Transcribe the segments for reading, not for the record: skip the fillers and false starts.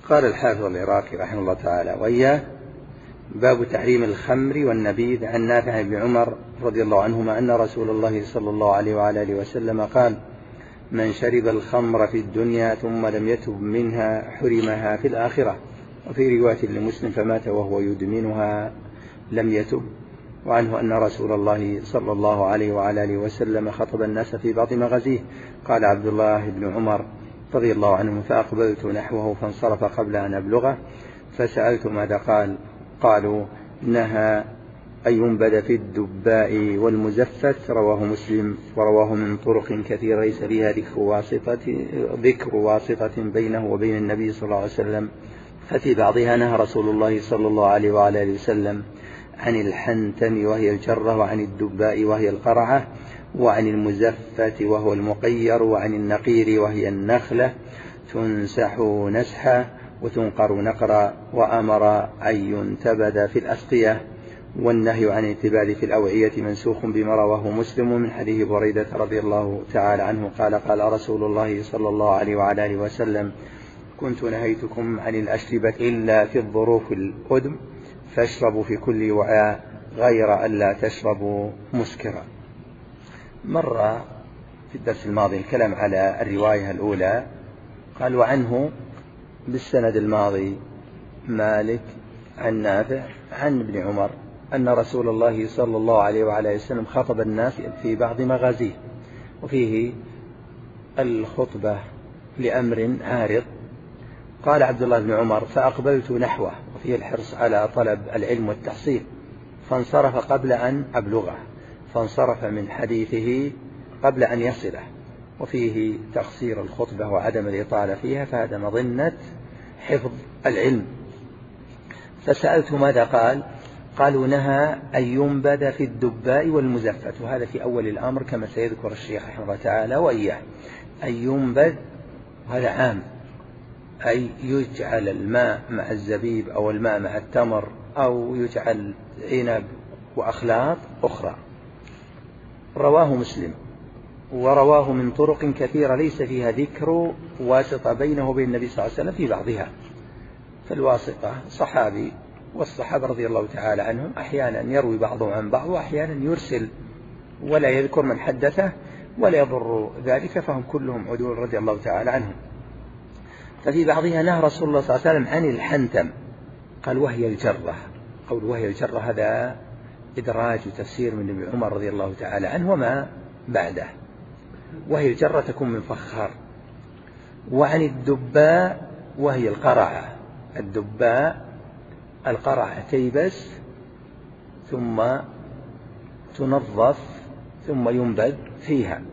قال الحافظ العراقي رحمه الله تعالى: وإياه باب تحريم الخمر والنبيذ. عن نافع بن عمر رضي الله عنهما أن رسول الله صلى الله عليه وعلى آله وسلم قال: من شرب الخمر في الدنيا ثم لم يتب منها حرمها في الآخرة. وفي رواية لمسلم: فمات وهو يدمنها لم يتب. وعنه أن رسول الله صلى الله عليه وعلى آله وسلم خطب الناس في بعض مغازيه. قال عبد الله بن عمر رضي الله عنه: فأقبلت نحوه فانصرف قبل أن أبلغه، فسألت ماذا قال. قالوا: نهى أن ينبذ في الدباء والمزفت. رواه مسلم، ورواه من طرق كثيرة ليس فيها ذكر واسطة بينه وبين النبي صلى الله عليه وسلم. ففي بعضها نهى رسول الله صلى الله عليه وعلى آله وسلم عن الحنتم وهي الجرة، وعن الدباء وهي القرعة، وعن المزفت وهو المقير، وعن النقير وهي النخلة تنسح نسحا وتنقر نقرا، وأمر أن ينتبذ في الأسقية. والنهي عن الانتباذ في الأوعية منسوخ بما رواه مسلم من حديث بريدة رضي الله تعالى عنه قال: قال رسول الله صلى الله عليه وعلى آله وسلم: كنت نهيتكم عن الأشربة إلا في الظروف الأدم، فاشربوا في كل وعاء غير ألا تشربوا مسكرا. مر في الدرس الماضي الكلام على الرواية الأولى. قال: وعنه بالسند الماضي مالك عن نافع عن ابن عمر أن رسول الله صلى الله عليه وعلى وسلم خطب الناس في بعض مغازيه، وفيه الخطبة لأمر عارض. قال عبد الله بن عمر: فأقبلت نحوه، وفيه الحرص على طلب العلم والتحصيل، فانصرف قبل أن أبلغه، فانصرف من حديثه قبل أن يصله، وفيه تقصير الخطبة وعدم الإطالة فيها، فهذا مظنة حفظ العلم. فسألت ماذا قال. قالوا: نهى أن ينبذ في الدباء والمزفت. وهذا في أول الأمر كما سيذكر الشيخ رحمه الله تعالى. وإياه أن ينبذ، وهذا عام، أي يجعل الماء مع الزبيب أو الماء مع التمر، أو يجعل عنب وأخلاط أخرى. رواه مسلم، ورواه من طرق كثيرة ليس فيها ذكر واسطة بينه وبين النبي صلى الله عليه وسلم في بعضها. فالواسطة صحابي، والصحابة رضي الله تعالى عنهم أحيانا يروي بعضهم عن بعض، وأحيانا يرسل ولا يذكر من حدثه ولا يضر ذلك، فهم كلهم عدول رضي الله تعالى عنهم. ففي بعضها نهى رسول الله صلى الله عليه وسلم عن الحنتم. قال: وهي الجرة. قول وهي الجرة هذا إدراج وتفسير من ابن عمر رضي الله تعالى عنه وما بعده. وهي الجرة تكون من فخار. وعن الدباء وهي القرعة. الدباء القرعة تيبس ثم تنظف ثم ينبذ فيها.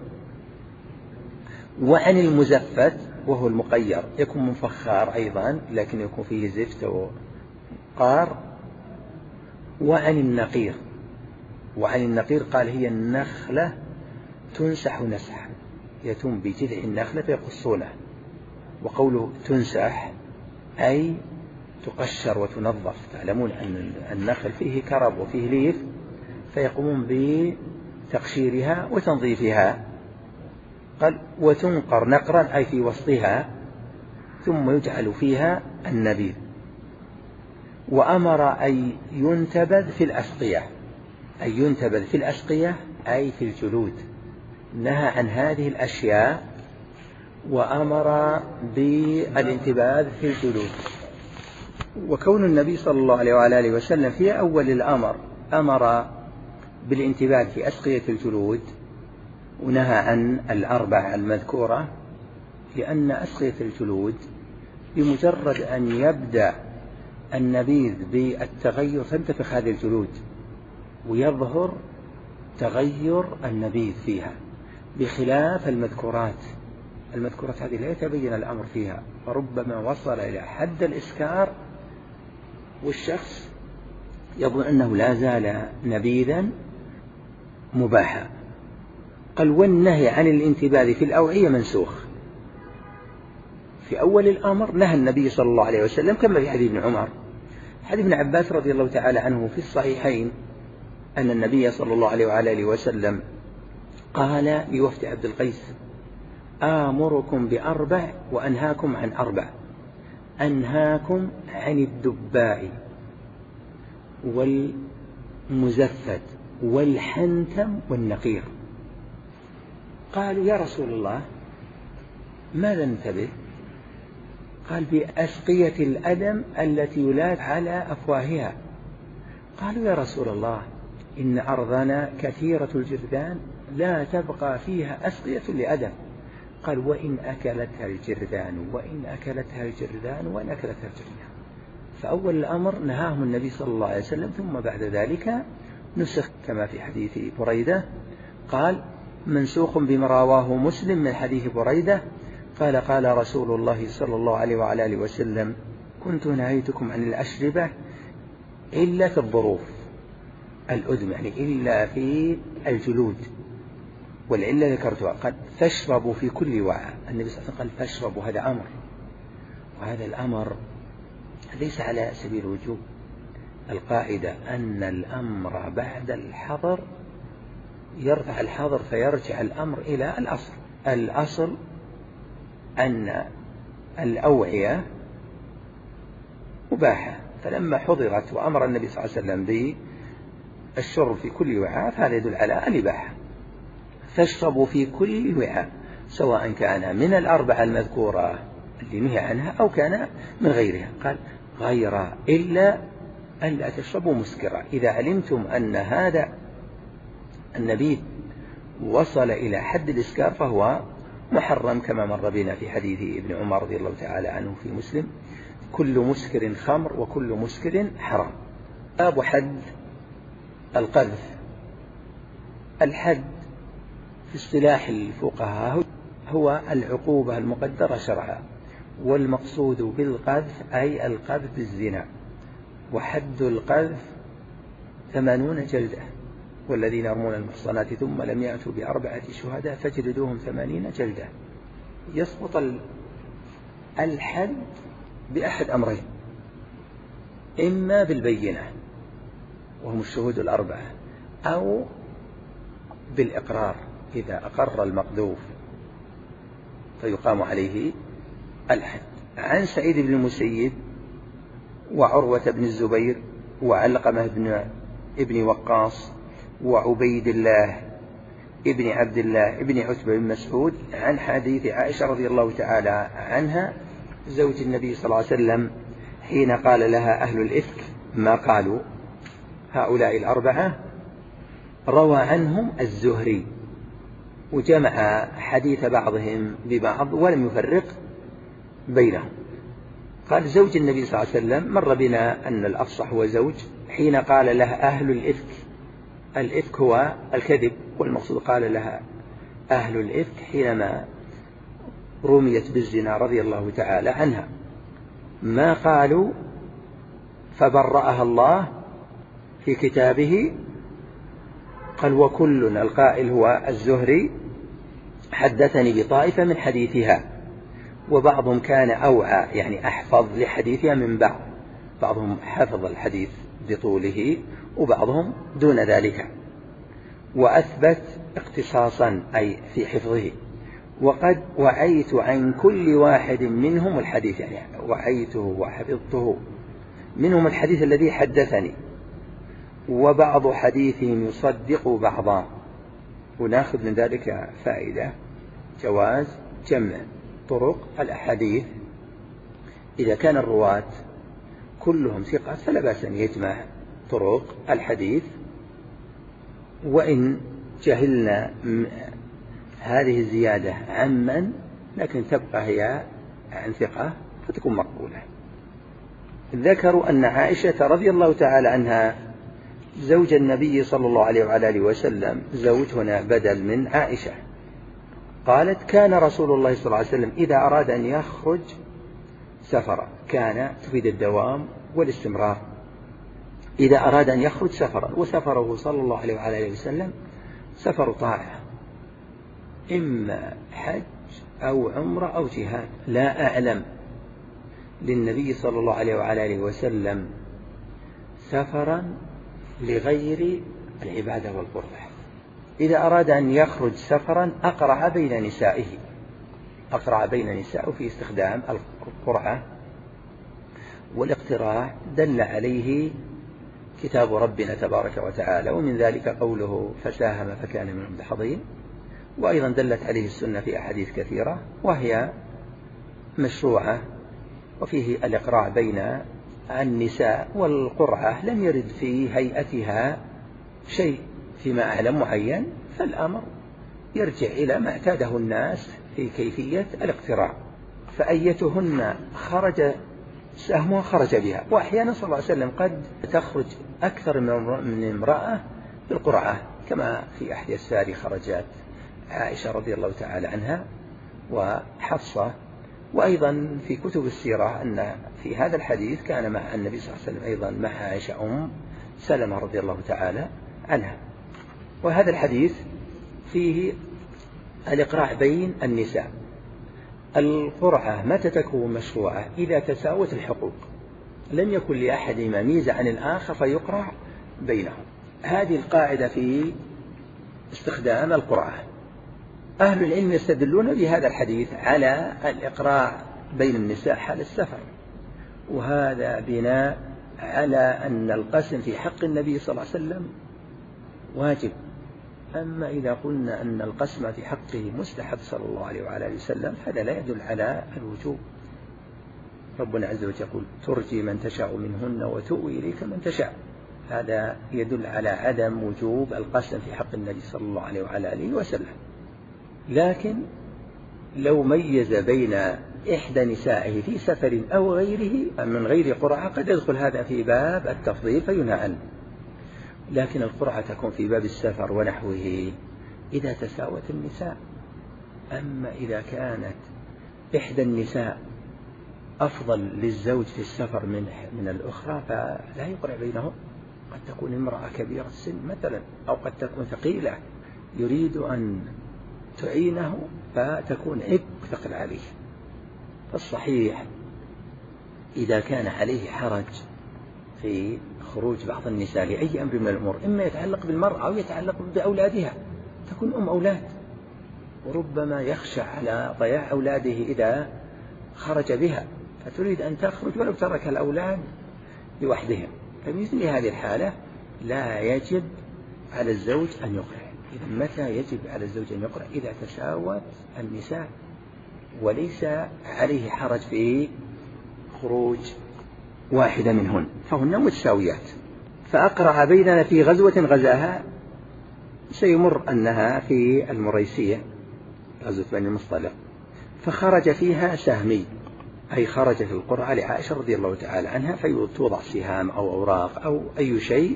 وعن المزفت وهو المقير، يكون من فخار أيضا لكن يكون فيه زفت وقار. وعن النقير. وعن النقير قال: هي النخلة تنسح نسحا، يتم بجذع النخلة فيقصونه. وقوله تنسح أي تقشر وتنظف. تعلمون أن النخل فيه كرب وفيه ليف، فيقومون بتقشيرها وتنظيفها. قال: وتنقر نقرا أي في وسطها، ثم يجعل فيها النبيذ. وأمر أن ينتبذ في الأسقية. أن ينتبذ في الأسقية أي في الجلود. نهى عن هذه الأشياء وأمر بالانتباذ في الجلود. وكون النبي صلى الله عليه وعلى آله وسلم في أول الأمر أمر بالانتباذ في أسقية الجلود ونهى عن الأربع المذكورة، لأن أسقية الجلود بمجرد أن يبدأ النبيذ بالتغير تنتفخ هذه الجلود ويظهر تغير النبيذ فيها، بخلاف المذكورات هذه لا يتبين الأمر فيها، وربما وصل إلى حد الإسكار والشخص يظن أنه لا زال نبيذا مباحا. قال: والنهي عن الانتباذ في الأوعية منسوخ. في أول الأمر نهى النبي صلى الله عليه وسلم كما في حديث ابن عمر. حديث ابن عباس رضي الله تعالى عنه في الصحيحين أن النبي صلى الله عليه وعلى آله وسلم قال لوفد عبد القيس: آمركم بأربع وأنهاكم عن أربع. أنهاكم عن الدباء والمزفت والحنتم والنقير. قالوا يا رسول الله ماذا ننتبه؟ قال بأسقية الأدم التي يلات على أفواهها. قالوا يا رسول الله إن أرضنا كثيرة الجرذان لا تبقى فيها أسقية لأدم. قال وإن أكلتها الجرذان وإن أكلتها الجرذان وإن أكلتها الجرذان. فأول الأمر نهاهم النبي صلى الله عليه وسلم، ثم بعد ذلك نسخ كما في حديث بريدة، قال منسوخ بما رواه مسلم من حديث بريدة قال قال رسول الله صلى الله عليه وعلى آله وسلم كنت نهيتكم عن الأشربة إلا في الظروف الأدم، يعني إلا في الجلود، والعلة ذكرتها. قد فاشربوا في كل وعاء. النبي صلى الله عليه وسلم قال فاشربوا، هذا أمر، وهذا الأمر ليس على سبيل الوجوب. القاعدة أن الأمر بعد الحظر يرفع الحظر فيرجع الأمر إلى الأصل. الأصل أن الأوعية مباحة، فلما حضرت وأمر النبي صلى الله عليه وسلم بالشرب في كل وعاء فهذا يدل على الإباحة. فاشربوا في كل وعاء سواء كان من الأربعة المذكورة اللي نهي عنها أو كان من غيرها. قال غير إلا أن لا تشربوا مسكرا. إذا علمتم أن هذا النبيذ وصل إلى حد الإسكار فهو محرم، كما مر بنا في حديث ابن عمر رضي الله تعالى عنه في مسلم كل مسكر خمر وكل مسكر حرام. باب حد القذف. الحد في اصطلاح الفقهاء هو العقوبة المقدرة شرعا، والمقصود بالقذف أي القذف بالزنا، وحد القذف 80 جلدة، والذين يرمون المحصنات ثم لم يأتوا ب4 شهداء فاجلدوهم 80 جلدة. يسقط الحد بأحد أمرين: إما بالبينة وهم الشهود 4، أو بالإقرار إذا أقر المقذوف فيقام عليه الحد. عن سعيد بن المسيب وعروة بن الزبير وعلقمة ابن وقاص وعبيد الله ابن عبد الله ابن عتبة بن مسعود عن حديث عائشة رضي الله تعالى عنها زوج النبي صلى الله عليه وسلم حين قال لها أهل الإفك ما قالوا هؤلاء 4، روى عنهم الزهري وجمع حديث بعضهم ببعض ولم يفرق بينهم. قال زوج النبي صلى الله عليه وسلم مر بنا أن الأفصح هو زوج حين قال لها أهل الإفك. الإفك هو الكذب، والمقصود قال لها أهل الإفك حينما رميت بالزنا رضي الله تعالى عنها. ما قالوا فبرأها الله في كتابه. قال وكل القائل هو الزهري حدثني بطائفة من حديثها، وبعضهم كان أوعى يعني أحفظ لحديثها من بعض، بعضهم حفظ الحديث بطوله وبعضهم دون ذلك، وأثبت اختصاصا أي في حفظه. وقد وعيت عن كل واحد منهم الحديث، يعني وعيته وحفظته منهم الحديث الذي حدثني، وبعض حديثهم يصدق بعضا. وناخذ من ذلك فائدة جواز جمع طرق الأحاديث إذا كان الرواة كلهم ثقات فلا بأس أن يجمع طرق الحديث، وإن جهلنا هذه الزيادة عمن لكن تبقى هي عن ثقة فتكون مقبولة. ذكروا أن عائشة رضي الله تعالى عنها زوج النبي صلى الله عليه وعلى آله وسلم، زوج هنا بدل من عائشة، قالت كان رسول الله صلى الله عليه وسلم إذا أراد أن يخرج سفرا، كان تفيد الدوام والاستمرار، إذا أراد أن يخرج سفرا، وسفره صلى الله عليه وعلى آله وسلم سفر طاعة إما حج أو عمرة أو جهاد. لا أعلم للنبي صلى الله عليه وعلى آله وسلم سفرا لغير العبادة والقربة. إذا أراد أن يخرج سفرا أقرع بين نسائه، أقرع بين نسائه في استخدام القرعة والاقتراع دل عليه كتاب ربنا تبارك وتعالى، ومن ذلك قوله فساهم فكان من المدحضين، وأيضا دلت عليه السنة في أحاديث كثيرة، وهي مشروعة. وفيه الإقراع بين النساء، والقرعة لم يرد في هيئتها شيء فيما أعلم معين، فالأمر يرجع إلى ما اعتاده الناس في كيفية الاقتراع، فأيتهن خرج سهمها خرج بها. وأحيانا صلى الله عليه وسلم قد تخرج أكثر من امرأة بالقرعة، كما في أحد الساري خرجت عائشة رضي الله تعالى عنها وحفصة. وأيضا في كتب السيرة أن في هذا الحديث كان مع النبي صلى الله عليه وسلم أيضا مع عائشة أم سلمة رضي الله تعالى عنها. وهذا الحديث فيه الإقراع بين النساء. القرعة متى تكون مشروعة؟ إذا تساوت الحقوق، لم يكن لأحدهما ميزة عن الآخر فيقرع بينهم. هذه القاعدة في استخدام القرعة. أهل العلم يستدلون بهذا الحديث على الإقراع بين النساء حال السفر، وهذا بناء على أن القسم في حق النبي صلى الله عليه وسلم واجب. أما إذا قلنا أن القسم في حقه مستحب صلى الله عليه وعلى آله وسلم، هذا لا يدل على الوجوب. ربنا عز وجل يقول ترجي من تشاء منهن وتؤوي إليك من تشاء، هذا يدل على عدم وجوب القسم في حق النبي صلى الله عليه وعلى آله وسلم. لكن لو ميز بين إحدى نسائه في سفر أو غيره من غير قرعة قد يدخل هذا في باب التفضيل فينهى عنه. لكن القرعة تكون في باب السفر ونحوه إذا تساوت النساء. أما إذا كانت إحدى النساء أفضل للزوج في السفر من الأخرى فلا يقرع بينهم. قد تكون امرأة كبيرة السن مثلا، أو قد تكون ثقيلة يريد أن تعينه فتكون عبء ثقل عليه. فالصحيح إذا كان عليه حرج في خروج بعض النساء لأي أمر من الأمور، إما يتعلق بالمرأة أو يتعلق بأولادها، تكون أم أولاد وربما يخشى على ضياع أولاده إذا خرج بها، فتريد أن تخرج ولو ترك الأولاد لوحدهم. فمثل هذه الحالة لا يجب على الزوج أن يقرع. إذا متى يجب على الزوج أن يقرع؟ إذا تساوت النساء وليس عليه حرج في خروج واحدة منهن، فهن متساويات. فأقرع بيننا في غزوة غزاها، سيمر أنها في المريسية غزوة بني المصطلق، فخرج فيها سهمي، أي خرج في القرعة لعائشة رضي الله تعالى عنها فتوضع سهام أو أوراق أو أي شيء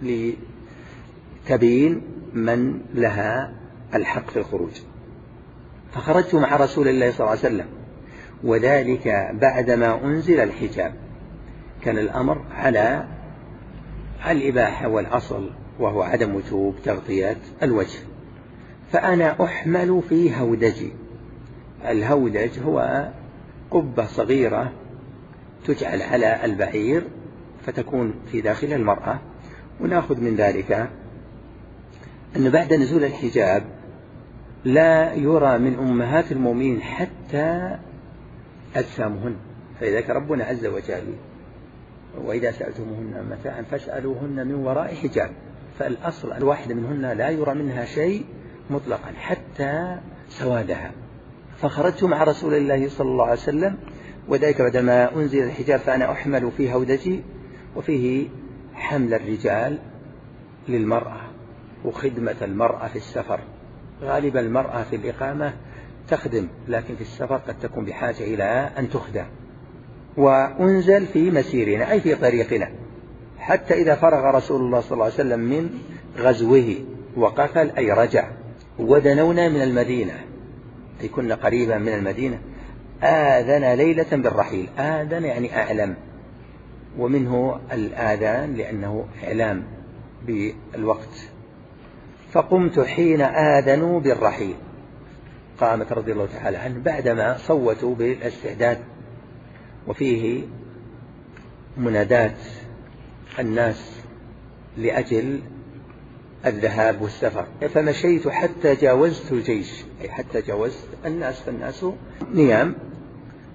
لتبين من لها الحق في الخروج. فخرجت مع رسول الله صلى الله عليه وسلم، وذلك بعدما أنزل الحجاب. كان الأمر على الإباحة والأصل، وهو عدم وجوب تغطية الوجه. فأنا أحمل في هودجي. الهودج هو قبة صغيرة تجعل على البعير فتكون في داخل المرأة. ونأخذ من ذلك أن بعد نزول الحجاب لا يرى من أمهات المؤمنين حتى أجسامهن، فذلك ربنا عز وجل وإذا سألتموهن متاعا فاسألوهن من وراء حجاب. فالأصل الواحدة منهن لا يرى منها شيء مطلقا حتى سوادها. فخرجت مع رسول الله صلى الله عليه وسلم، وذلك بعدما أنزل الحجاب. فأنا أحمل في هودجي، وفيه حمل الرجال للمرأة وخدمة المرأة في السفر. غالبا المرأة في الإقامة تخدم، لكن في السفر قد تكون بحاجة إلى أن تخدم. وأنزل في مسيرنا أي في طريقنا، حتى إذا فرغ رسول الله صلى الله عليه وسلم من غزوه وقفل أي رجع، ودنونا من المدينة أي كنا قريبا من المدينة، آذن ليلة بالرحيل. آذن يعني أعلم، ومنه الآذان لأنه إعلام بالوقت. فقمت حين آذنوا بالرحيل. قامت رضي الله تعالى عنه بعدما صوتوا بالاستعداد، وفيه منادات الناس لأجل الذهاب والسفر. فمشيت حتى جاوزت الجيش، أي حتى جاوزت الناس، فالناس نيام.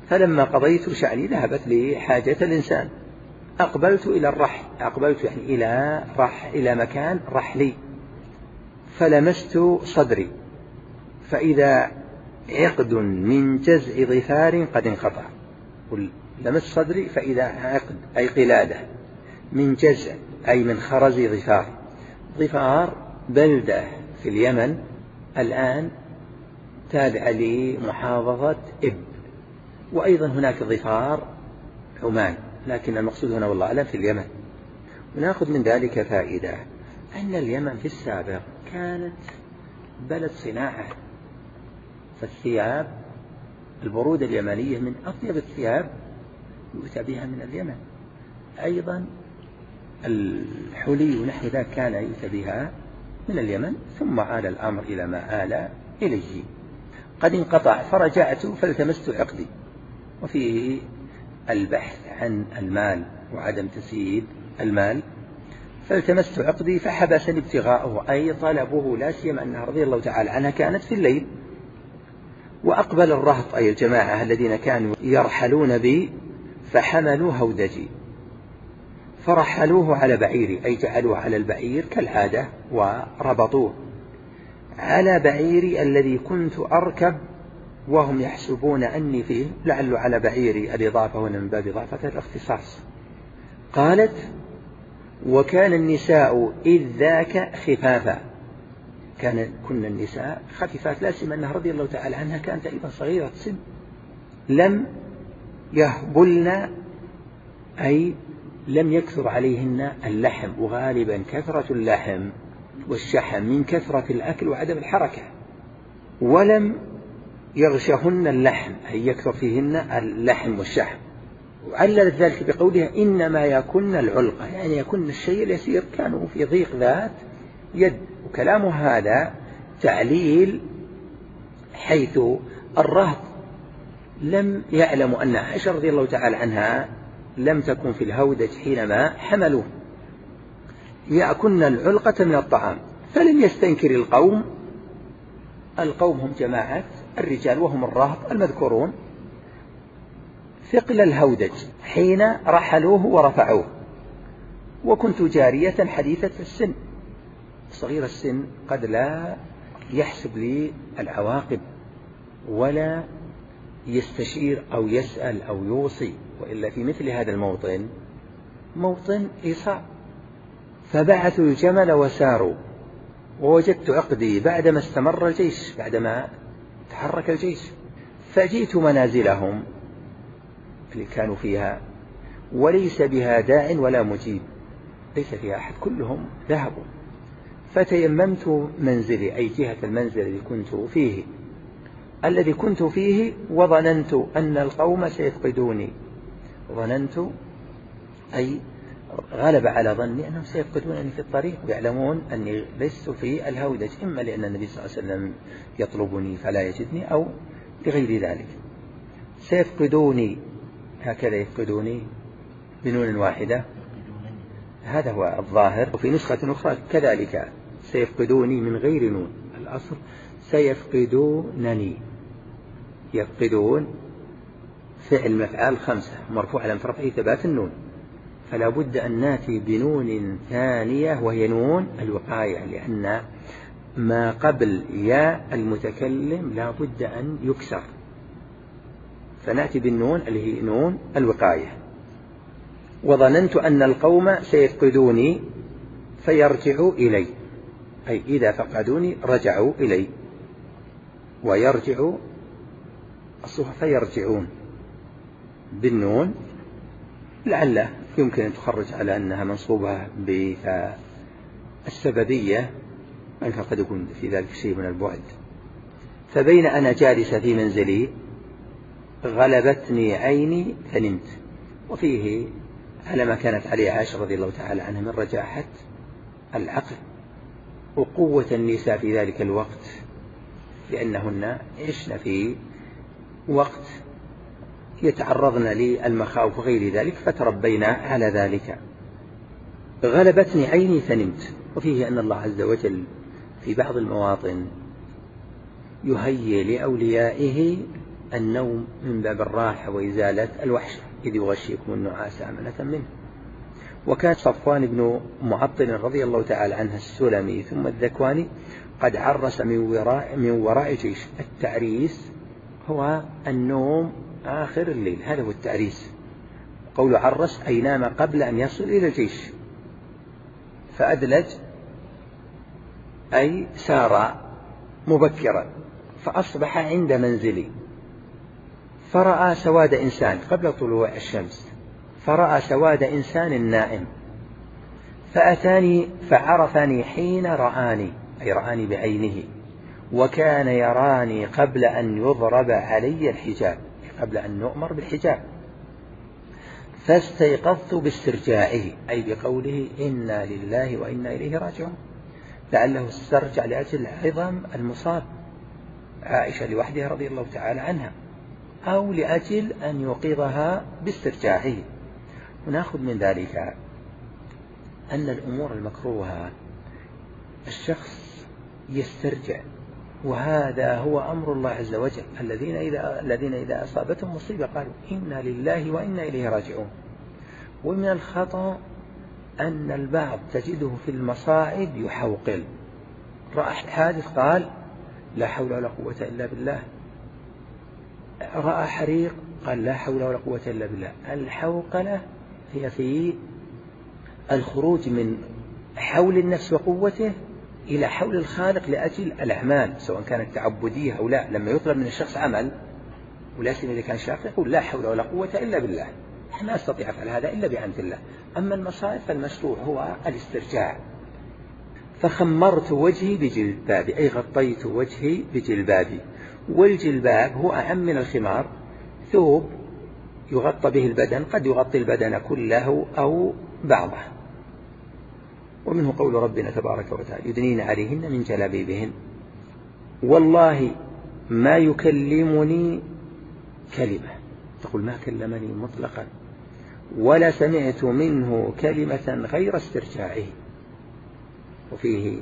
فلما قضيت شأني ذهبت لي حاجة الإنسان، أقبلت إلى الرحل، أقبلت يعني إلى مكان رحلي، فلمست صدري فإذا عقد من جزع ظفار قد انقطع. لمست صدري فإذا عقد أي قلادة من جزع أي من خرز ظفار. ظفار بلدة في اليمن الآن تابعة لمحافظة إب، وأيضا هناك ظفار عمان، لكن المقصود هنا والله أعلم في اليمن. ونأخذ من ذلك فائدة أن اليمن في السابق كانت بلد صناعة، فالثياب البرودة اليمنية من أطيب الثياب يؤتى بها من اليمن، أيضا الحلي ونحو ذاك كان يؤتى بها من اليمن، ثم آل الأمر إلى ما آل إليه. قد انقطع فرجعت فالتمست عقدي، وفيه البحث عن المال وعدم تسييد المال. فالتمست عقدي فحبسني ابتغاؤه أي طلبه، لا سيما أنها رضي الله تعالى عنها كانت في الليل. وأقبل الرهط أي الجماعة الذين كانوا يرحلون بي فحملوا هودجي فرحلوه على بعيري أي جعلوه على البعير كالعادة وربطوه على بعيري الذي كنت أركب، وهم يحسبون أني فيه، لعل على بعيري الإضافة هنا من باب إضافة الاختصاص. قالت: وكان النساء إذ ذاك خفافا، كن النساء خفيفات، لا سيما أنها رضي الله تعالى عنها كانت أيضا صغيرة السن، لم يهبلن أي لم يكثر عليهن اللحم، وغالبا كثرة اللحم والشحم من كثرة الأكل وعدم الحركة، ولم يغشهن اللحم أي يكثر فيهن اللحم والشحم. وعللت ذلك بقولها: إنما يكن العلقة، يعني يكن الشيء اليسير، كانوا في ضيق ذات يد. وكلام هذا تعليل، حيث الرهط لم يعلموا أن عائشة رضي الله تعالى عنها لم تكن في الهودج حينما حملوه، يأكلن العلقة من الطعام، فلم يستنكر القوم هم جماعة الرجال وهم الرهط المذكورون ثقل الهودج حين رحلوه ورفعوه. وكنت جارية حديثة السن، صغير السن قد لا يحسب لي العواقب ولا يستشير أو يسأل أو يوصي، وإلا في مثل هذا الموطن موطن إيصاء. فبعثوا الجمل وساروا، ووجدت عقدي بعدما استمر الجيش، بعدما تحرك الجيش، فجئت منازلهم اللي كانوا فيها وليس بها داع ولا مجيب، ليس فيها أحد، كلهم ذهبوا. فتيممت منزلي أي جهة المنزل الذي كنت فيه وظننت أن القوم سيفقدوني. ظننت أي غلب على ظني أنهم سيفقدونني في الطريق، ويعلمون أني لست في الهودج، إما لأن النبي صلى الله عليه وسلم يطلبني فلا يجدني، أو لغير ذلك. سيفقدوني، هكذا يفقدوني بنون واحدة، هذا هو الظاهر. وفي نسخة أخرى كذلك سيفقدوني من غير نون، الأصل سيفقدونني. يفقدون فعل مفعال 5 مرفوع على رفعه ثبات النون، فلا بد أن نأتي بنون ثانية وهي نون الوقاية، لأن ما قبل يا المتكلم لا بد أن يكسر، فنأتي بالنون اللي هي نون الوقاية. وظننت أن القوم سيفقدوني فيرجعوا إلي، أي إذا فقدوني رجعوا إلي، ويرجعوا فيرجعون بالنون، لعله يمكن أن تخرج على أنها منصوبة بالسببية، أنها قد يكون في ذلك شيء من البعد. فبين أنا جالسة في منزلي غلبتني عيني فنمت. وفيه على ما كانت عليه عائشة رضي الله تعالى عنها من رجاحة العقل وقوة النساء في ذلك الوقت، لأنهن عشن في وقت يتعرضن للمخاوف وغير ذلك، فتربينا على ذلك. غلبتني عيني فنمت. وفيه أن الله عز وجل في بعض المواطن يهيئ لأوليائه النوم من باب الراحة وإزالة الوحشة، إذ يغشيكم النعاس أمنة منه. وكان صفوان بن معطل رضي الله تعالى عنه السلمي ثم الذكواني قد عرس من وراء جيش. التعريس هو النوم آخر الليل، هذا هو التعريس. قول عرس أي نام قبل أن يصل إلى الجيش. فأدلج أي سار مبكرا فأصبح عند منزلي فرأى سواد إنسان قبل طلوع الشمس، فرأى سواد إنسان نائم فأتاني فعرفني حين رآني، أي رآني بعينه، وكان يراني قبل أن يضرب علي الحجاب، قبل أن نؤمر بالحجاب. فاستيقظت باسترجاعه، أي بقوله إنا لله وإنا إليه راجعون، لعله استرجع لأجل عظم المصاب عائشة لوحدها رضي الله تعالى عنها، أو لأجل أن يوقظها باسترجاعه. ونأخذ من ذلك أن الأمور المكروهة الشخص يسترجع، وهذا هو أمر الله عز وجل. الذين إذا أصابتهم مصيبة قالوا إنا لله وإنا إليه راجعون. ومن الخطأ أن البعض تجده في المصائب يحوقل، رأى حادث قال لا حول ولا قوة إلا بالله، رأى حريق قال لا حول ولا قوة إلا بالله. الحوقلة هي في الخروج من حول النفس وقوته إلى حول الخالق لأجل الأعمال، سواء كانت تعبدية أو لا. لما يطلب من الشخص عمل ولا سيما إذا كان شاق يقول لا حول ولا قوة إلا بالله، لا أستطيع أفعل هذا إلا بعند الله. أما المصائب فالمشروع هو الاسترجاع. فخمرت وجهي بجلبابي، أي غطيت وجهي بجلبابي. والجلباب هو أعم من الخمار، ثوب يغطى به البدن، قد يغطي البدن كله أو بعضه. ومنه قول ربنا تبارك وتعالى يدنين عليهن من جلابيبهن. والله ما يكلمني كلمة، تقول ما كلمني مطلقا، ولا سمعت منه كلمة غير استرجاعه. وفيه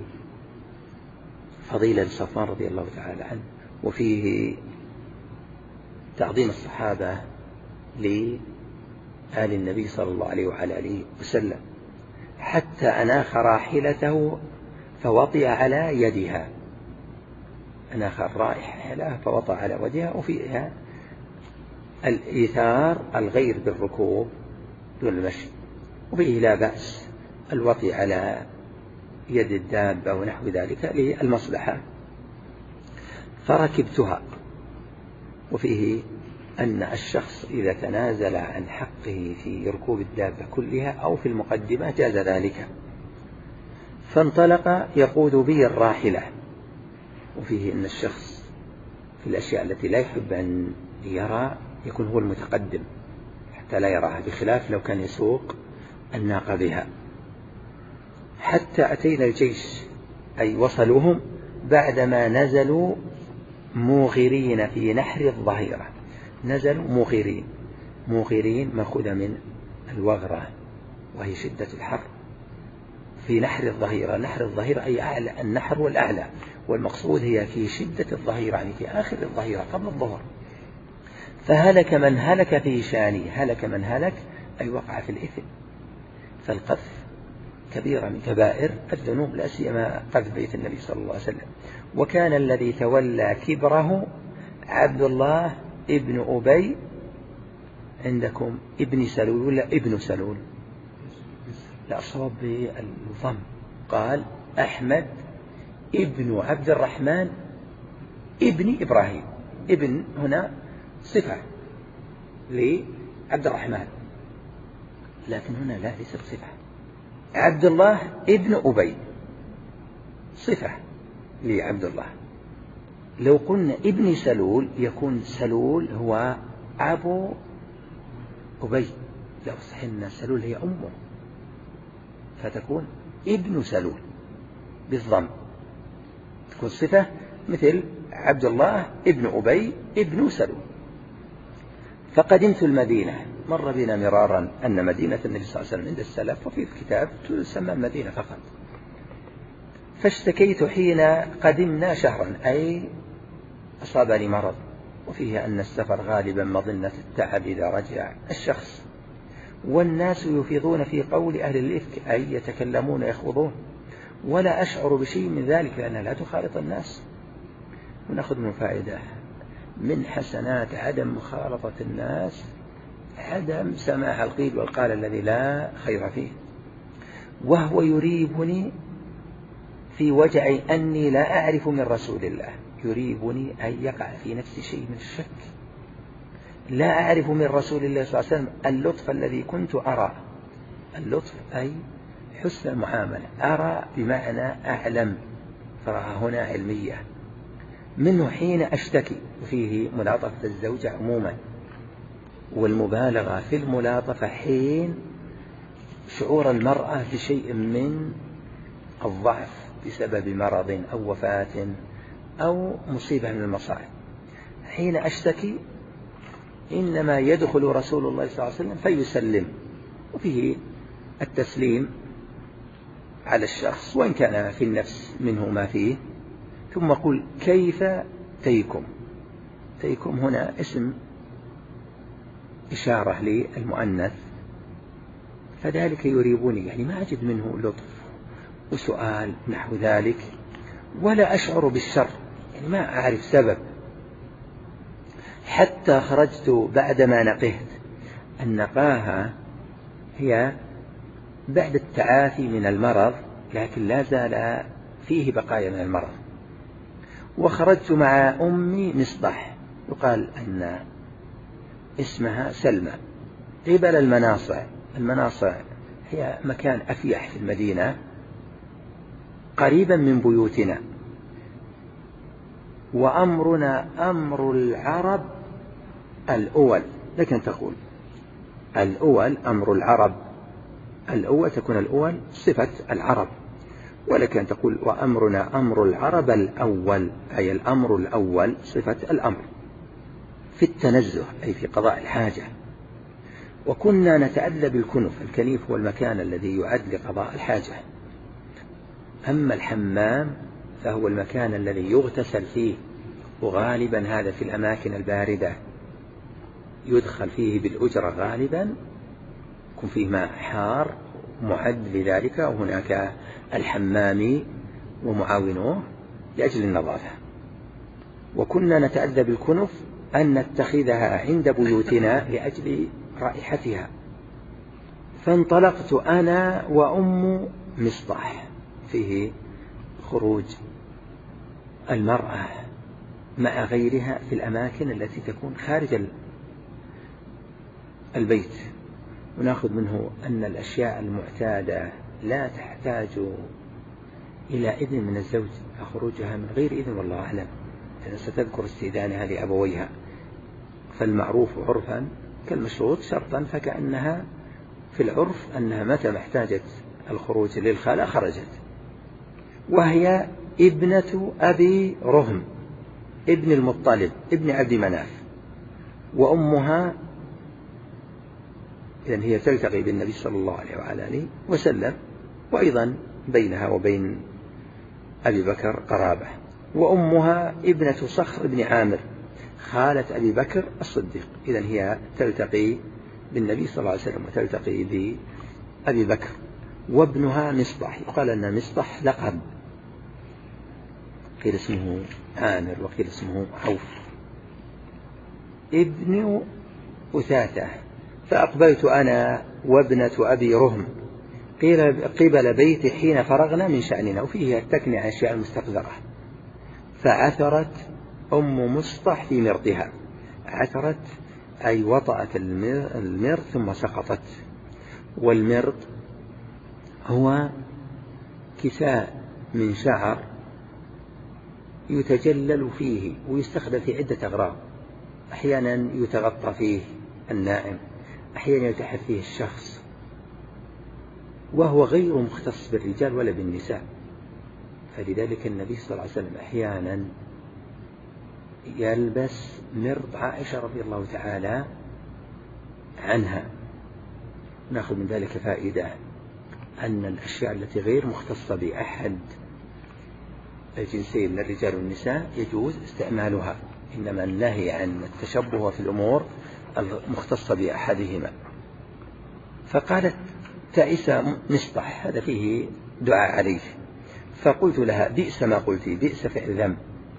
فضيلة صفوان رضي الله تعالى عنه، وفيه تعظيم الصحابة لآل النبي صلى الله عليه وعلى آله وسلم، حتى أناخ راحلته فوطئ على يدها، أناخ الراحلة فوطئ على وجهها. وفيها الإيثار الغير بالركوب دون المشي، وفيه لا بأس الوطئ على يد الدابة ونحو ذلك للمصلحة. فركبتها. وفيه أن الشخص إذا تنازل عن حقه في ركوب الدابة كلها أو في المقدمة جاز ذلك. فانطلق يقود بي الراحلة. وفيه أن الشخص في الأشياء التي لا يحب أن يرى يكون هو المتقدم حتى لا يراها، بخلاف لو كان يسوق الناقة بها. حتى أتينا الجيش، أي وصلوهم بعدما نزلوا موغرين في نحر الظهيرة. نزلوا موغرين مأخوذة من الوغرة وهي شدة الحر، في نحر الظهيرة. نحر الظهيرة أي أعلى النحر والأعلى، والمقصود هي في شدة الظهيرة، يعني في آخر الظهيرة قبل الظهر. فهلك من هلك في شاني، هلك من هلك أي وقع في الإثم. فالقذف كبيرة من كبائر الذنوب، لا سيما قذف بيت النبي صلى الله عليه وسلم. وكان الذي تولى كبره عبد الله ابن أبي، عندكم ابن سلول ولا ابن سلول؟ لا، الصواب بالضم. قال أحمد ابن عبد الرحمن ابن إبراهيم. ابن هنا صفة لعبد الرحمن، لكن هنا لا ليست صفة. عبد الله ابن أبي صفة لعبد الله. لو قلنا ابن سلول يكون سلول هو أبو أبي، لا صحيح أن سلول هي أمه، فتكون ابن سلول بالضم، تكون صفة مثل عبد الله ابن أبي ابن سلول. فقدمت المدينة. مر بنا مرارا أن مدينة النبي صلى الله عليه وسلم عند السلف وفي الكتاب تسمى المدينة فقط. فاشتكيت حين قدمنا شهرا، أي أصابني مرض وفيه أن السفر غالبا مظنة التعب إذا رجع الشخص. والناس يفيضون في قول أهل الإفك أي يتكلمون يخوضون، ولا أشعر بشيء من ذلك لأنها لا تخالط الناس. ونأخذ من فائدة من حسنات عدم مخالطة الناس عدم سماع القيل والقال الذي لا خير فيه. وهو يريبني في وجعي أني لا أعرف من رسول الله، يريبني أن يقع في نفسي شيء من الشك، لا أعرف من رسول الله صلى الله عليه وسلم اللطف الذي كنت أرى. اللطف أي حسن المعاملة، أرى بمعنى أعلم، فرها هنا علمية منه حين أشتكي، وفيه ملاطفة الزوجة عموما، والمبالغة في الملاطفة حين شعور المرأة بشيء من الضعف بسبب مرض أو وفاة أو مصيبة من المصائب. حين أشتكي إنما يدخل رسول الله صلى الله عليه وسلم فيسلم، وفيه التسليم على الشخص وإن كان في النفس منه ما فيه. ثم قل كيف تيكم. تيكم هنا اسم إشارة للمؤنث، فذلك يريبني، يعني ما أجد منه لطف وسؤال نحو ذلك، ولا أشعر بالشر، يعني ما أعرف سبب. حتى خرجت بعدما نقهت. النقاهة هي بعد التعافي من المرض، لكن لا زال فيه بقايا من المرض. وخرجت مع أمي مصطح، يقال أن اسمها سلمى، قبل المناصع. المناصع هي مكان أفيح في المدينة قريبا من بيوتنا. وأمرنا أمر العرب الأول، لكن تقول الأول أمر العرب الأول، تكون الأول صفة العرب، ولكن تقول وأمرنا أمر العرب الأول، أي الأمر الأول صفة الأمر في التنزه أي في قضاء الحاجة. وكنا نتأذى بالكنف. الكنيف هو المكان الذي يعد لقضاء الحاجة. أما الحمام فهو المكان الذي يغتسل فيه، وغالبا هذا في الأماكن الباردة يدخل فيه بالأجرة، غالبا يكون فيه ماء حار معد لذلك، وهناك الحمامي ومعاونوه لأجل النظافة. وكنا نتأذى بالكنف أن نتخذها عند بيوتنا لأجل رائحتها. فانطلقت أنا وأم مصطح، فيه خروج المرأة مع غيرها في الأماكن التي تكون خارج البيت. ونأخذ منه أن الأشياء المعتادة لا تحتاج إلى إذن من الزوج، خروجها من غير إذن والله أعلم، ستذكر استئذانها لأبويها. فالمعروف عرفا كالمشروط شرطا، فكأنها في العرف أنها متى ما احتاجت الخروج للخالة خرجت. وهي ابنة أبي رهم ابن المطلب ابن عبد مناف، وأمها إذن هي تلتقي بالنبي صلى الله عليه وآله وسلم، وأيضا بينها وبين أبي بكر قرابة. وأمها ابنة صخر بن عامر خالة أبي بكر الصديق، إذن هي تلتقي بالنبي صلى الله عليه وسلم وتلتقي بأبي بكر. وابنها مصطح، يقال أن مصطح لقب، قيل اسمه عامر وقيل اسمه عوف. ابن أثاثة. فأقبلت أنا وابنة أبي رهم قبل بيتي حين فرغنا من شأننا، وفيه التكني عن الأشياء المستقذرة. فعثرت أم مصطح في مرطها. عثرت أي وطأت المرط ثم سقطت. والمرط هو كساء من شعر يتجلل فيه ويستخدم في عدة أغراض، أحيانا يتغطى فيه النائم، أحيانا يلتحف فيه الشخص، وهو غير مختص بالرجال ولا بالنساء. فلذلك النبي صلى الله عليه وسلم أحيانا يلبس مرط عائشة رضي الله تعالى عنها. نأخذ من ذلك فائدة أن الأشياء التي غير مختصة بأحد الجنسين من الرجال والنساء يجوز استعمالها، إنما النهي عن التشبه في الأمور المختصة بأحدهما. فقالت تعس مصطح، هذا فيه دعاء عليه. فقلت لها بئس ما قلت، بئس فعل ذنب،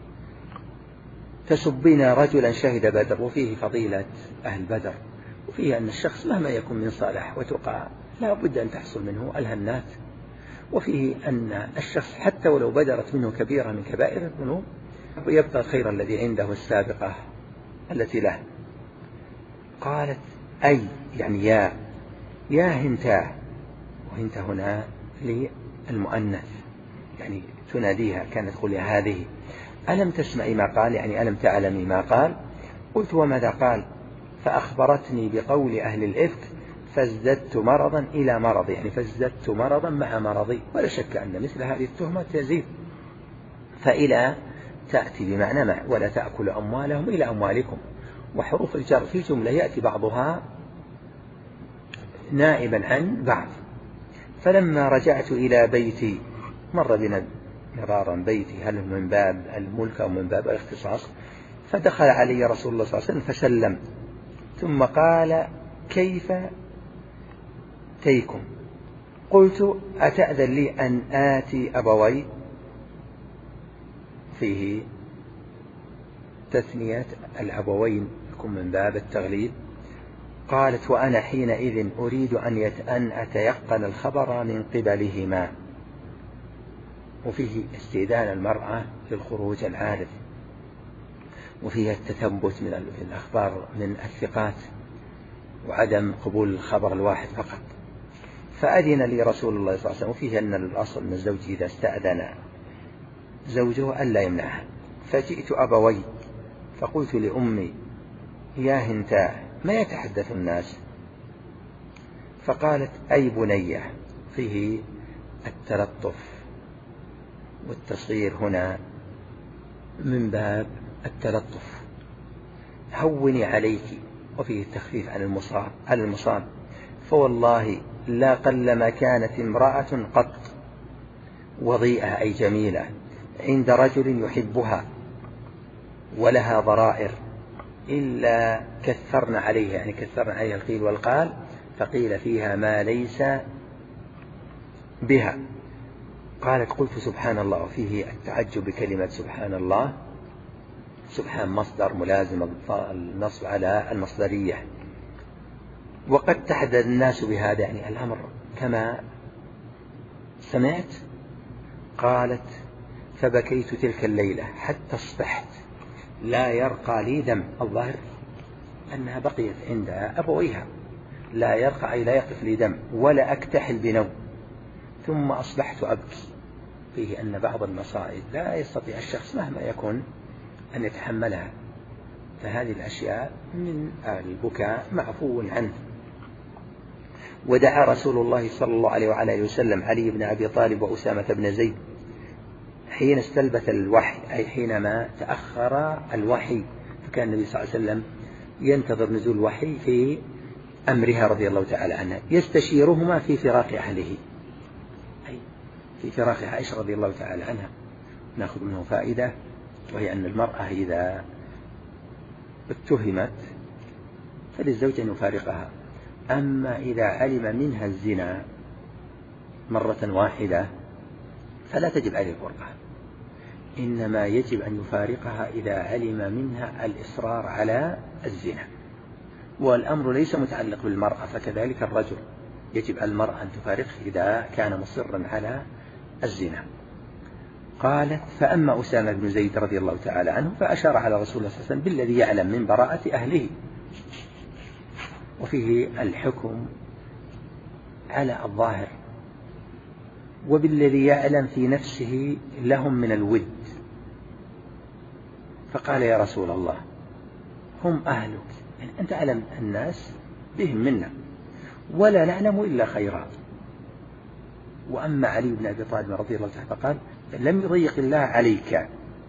تسبين رجلا شهد بدر، وفيه فضيلة أهل بدر، وفيه أن الشخص مهما يكون من صالح وتقى لا بد أن تحصل منه الهنات، وفيه أن الشخص حتى ولو بدرت منه كبيرة من كبائر الذنوب يبقى الخير الذي عنده السابقة التي له. قالت أي يعني يا هنتاه، وهنت هنا للمؤنث يعني تناديها، كانت تقول هذه ألم تسمعي ما قال، يعني ألم تعلمي ما قال. قلت وماذا قال؟ فأخبرتني بقول أهل الإفك فازددت مرضا إلى مرض، يعني فازددت مرضا مع مرضي. ولا شك أن مثل هذه التهمة تزيد، فإلى تأتي بمعنى مع، ولا تأكل أموالهم إلى أموالكم. وحروف الجر في جملة يأتي بعضها نائبا عن بعض. فلما رجعت إلى بيتي، مر بنا مرارا بيتي، هل من باب الملك أو من باب الاختصاص، فدخل علي رسول الله صلى الله عليه وسلم فسلم، ثم قال كيف تيكم؟ قلت أتأذن لي أن آتي أبوي، فيه تثنية الأبوين يكون من باب التغليب. قالت وأنا حينئذ أريد أن أتيقن الخبر من قبلهما. وفيه استئذان المرأة للخروج العارف، وفيه التثبت من الأخبار من الثقات، وعدم قبول الخبر الواحد فقط. فأذن لي رسول الله صلى الله عليه وسلم. وفيه أن الأصل من الزوج إذا استأذن زوجه ألا يمنعها. فجئت أبوي فقلت لأمي يا هنتاه ما يتحدث الناس؟ فقالت أي بنية، فيه التلطف والتصغير هنا من باب التلطف، هوني عليك، وفيه التخفيف عن المصاب. فوالله لا قلما كانت امرأة قط وضيئة أي جميلة عند رجل يحبها ولها ضرائر إلا كثرنا عليها، يعني كثرنا عليها القيل والقال، فقيل فيها ما ليس بها. قالت قلت سبحان الله. وفيه التعجب بكلمة سبحان الله. سبحان مصدر ملازم النصب على المصدرية، وقد تحدث الناس بهذا، يعني الأمر كما سمعت. قالت فبكيت تلك الليلة حتى اصبحت لا يرقى لي دم. الظاهر أنها بقيت عند أبويها، لا يرقى أي لا يقف لي دم ولا أكتحل بنوم، ثم أصبحت أبكي. فيه أن بعض المصائب لا يستطيع الشخص مهما يكون أن يتحملها، فهذه الأشياء من البكاء معفو عنه. ودعا رسول الله صلى الله عليه وعلى وسلم علي بن أبي طالب وأسامة بن زيد حين استلبث الوحي، أي حينما تأخر الوحي، فكان النبي صلى الله عليه وسلم ينتظر نزول الوحي في أمرها رضي الله تعالى عنها، يستشيرهما في فراق أهله، أي في فراق عائشة رضي الله تعالى عنها. نأخذ منه فائدة، وهي أن المرأة إذا اتهمت فللزوج أن يفارقها، أما إذا علم منها الزنا مرة واحدة فلا تجب عليه الفرقة، إنما يجب أن يفارقها إذا علم منها الإصرار على الزنا. والأمر ليس متعلق بالمرأة، فكذلك الرجل يجب على المرأة أن تفارقه إذا كان مصرا على الزنا. قالت فأما أسامة بن زيد رضي الله تعالى عنه فأشار على رسول الله صلى الله عليه وسلم بالذي يعلم من براءة أهله، وفيه الحكم على الظاهر، وبالذي يعلم في نفسه لهم من الود. فقال يا رسول الله هم أهلك، يعني أنت أعلم الناس بهم منا ولا نعلم إلا خيرا. وأما علي بن أبي طالب رضي الله عنه فقال لم يضيق الله عليك،